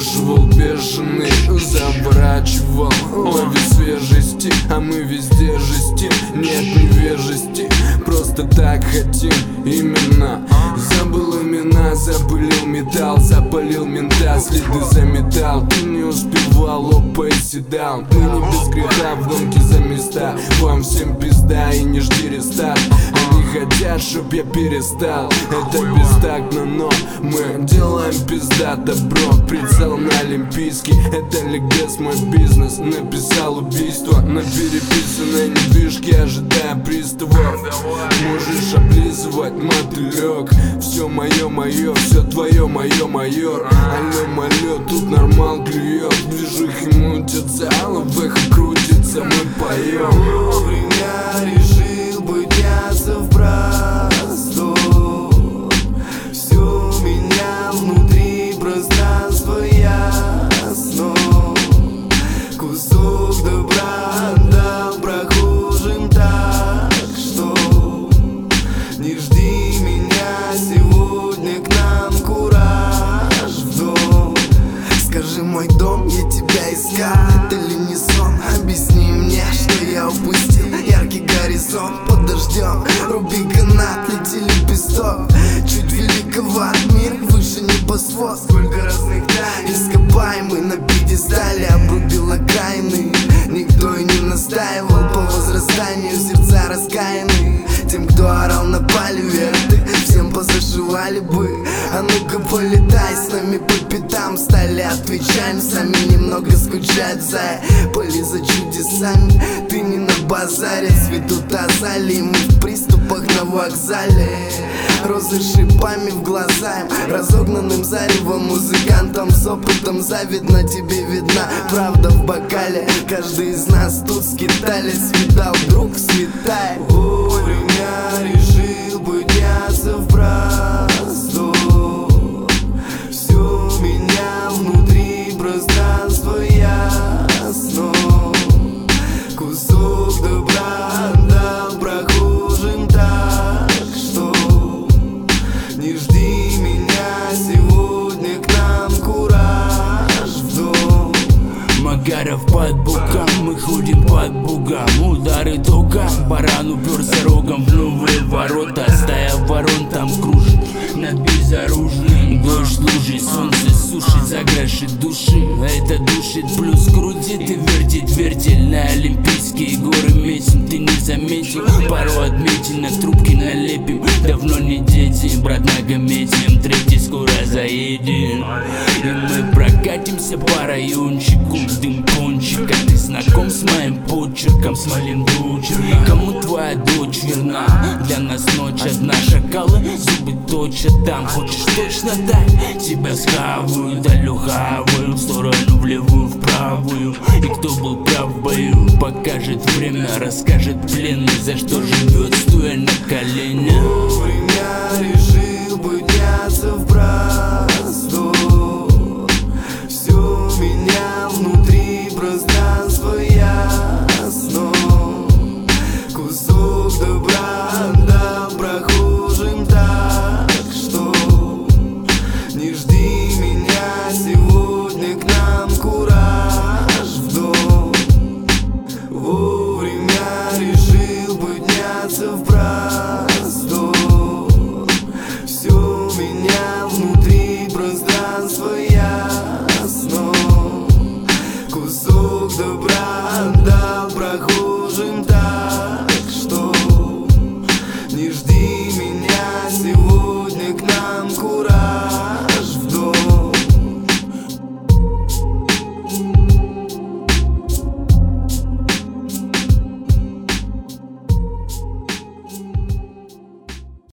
Смешивал бешеный, заворачивал лови свежести, а мы везде жестим. Нет невежести, просто так хотим именно. Забыл имена, запылил металл, запалил мента, следы заметал. Ты не успевал, опа и седал. Мы не без греха в гонке за места. Вам всем пизда и не жди рестарт. Они хотят, чтоб я перестал. Это бестактно, но мы делаем пиздато, бро. Прицел на олимпийский, это ликбез, мой бизнес. Написал убийство на переписанной недвижке, ожидая приставов. Можешь облизывать, мотылек. Все мое, все твое, мое, майор. Алло, малё, тут нормал клюет. Движухи мутятся, алло, в эхо крутится, мы поем. Вовремя решил быть ясов просту. Все у меня внутри пространство ясно. Кусок добра отдал прохожим, так что не жди меня сегодня, к нам кураж в дом. Скажи, мой дом, я тебя искал, это ли не сон? Объясни мне, что я упустил. Яркий горизонт под дождем, руби канат, лети лепесток. Чуть великоват мир, выше небосвод. Сколько разных тайн, ископаемый на пьедестале, обрубил окраины. Никто и не настаивал по возрастанию, сердца раскаяны. Тем, кто орал на палеве, ты всем позашивали бы. А ну-ка полетай с нами по пятам, стали отвечаем сами. Немного скучать за поле за чудесами. Ты не на базаре, цветут азалии, мы в приступах на вокзале. Розы шипами в глаза им, разогнанным заревом музыкантам с опытом завидно. Тебе видна правда в бокале. Каждый из нас тут скитались, видал, вдруг светает. Вовремя решил быть ясов просту. Все у меня внутри пространство ясно. Кусок добра отдал прохожим, так что не жди меня сегодня, к нам кураж в дом. Магаров под боком, мы ходим под богом. Удары током, баран уперся рогом в новые ворота. Стая ворон там кружит над безоружным. Дождь лужи, солнце сушит, заграшит души. Это душит, плюс крутит и вертит вертель. На олимпийские горы метим, ты не заметил. Пару отметинок, трубки налепим. Давно не дети, брат, нагометим. Третий скоро заедем. И мы прокатимся по райончику. Дым пончика, ты знаком с моим почерком? Смолим дочерна. Кому твоя дочь верна? Для нас ночь одна, шакалы зубы точат там. Хочешь точно так? Тебя схаваю, далю хаваю. В сторону, в левую, в правую. И кто был прав в бою, покажет время, расскажет пленный, за что живет, стоя на коленях.